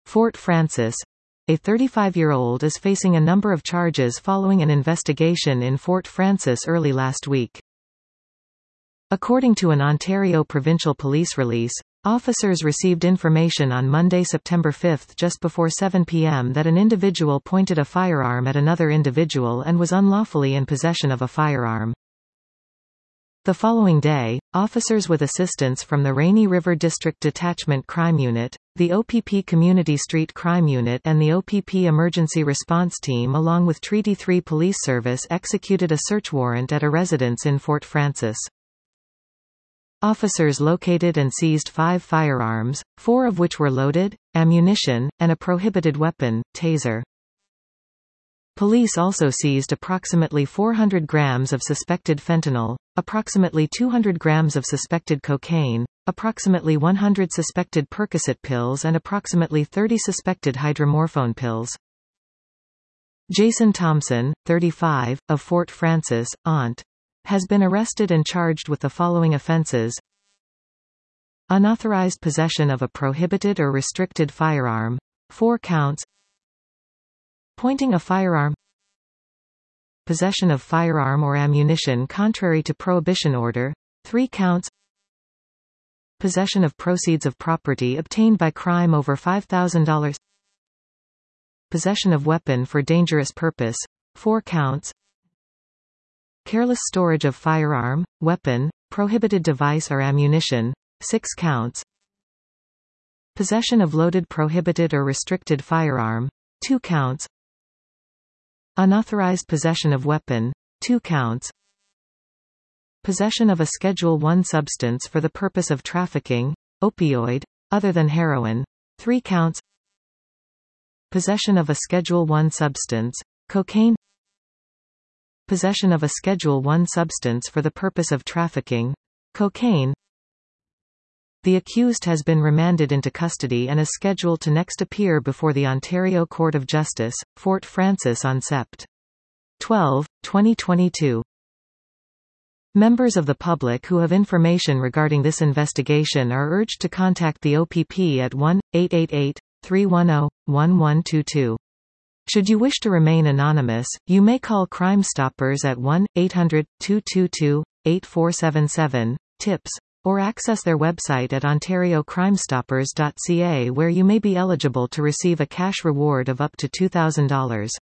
Fort Frances. A 35-year-old is facing a number of charges following an investigation in Fort Frances early last week. According to an Ontario Provincial Police release, officers received information on Monday, September 5 just before 7 p.m. that an individual pointed a firearm at another individual and was unlawfully in possession of a firearm. The following day, officers with assistance from the Rainy River District Detachment Crime Unit, the OPP Community Street Crime Unit and the OPP Emergency Response Team along with Treaty 3 Police Service executed a search warrant at a residence in Fort Frances. Officers located and seized 5 firearms, 4 of which were loaded, ammunition, and a prohibited weapon, taser. Police also seized approximately 400 grams of suspected fentanyl, approximately 200 grams of suspected cocaine, approximately 100 suspected Percocet pills and approximately 30 suspected hydromorphone pills. Jason Thompson, 35, of Fort Frances, Ont. has been arrested and charged with the following offenses: unauthorized possession of a prohibited or restricted firearm, 4 counts; pointing a firearm, possession of firearm or ammunition contrary to prohibition order, 3 counts; possession of proceeds of property obtained by crime over $5,000, possession of weapon for dangerous purpose, 4 counts; careless storage of firearm, weapon, prohibited device or ammunition, 6 counts; possession of loaded prohibited or restricted firearm, 2 counts; unauthorized possession of weapon, 2 counts; possession of a Schedule I substance for the purpose of trafficking, opioid, other than heroin, 3 counts; possession of a Schedule I substance, cocaine; possession of a Schedule I substance for the purpose of trafficking, cocaine. The accused has been remanded into custody and is scheduled to next appear before the Ontario Court of Justice, Fort Frances on Sept. 12, 2022. Members of the public who have information regarding this investigation are urged to contact the OPP at 1-888-310-1122. Should you wish to remain anonymous, you may call Crime Stoppers at 1-800-222-8477, tips, or access their website at ontariocrimestoppers.ca, where you may be eligible to receive a cash reward of up to $2,000.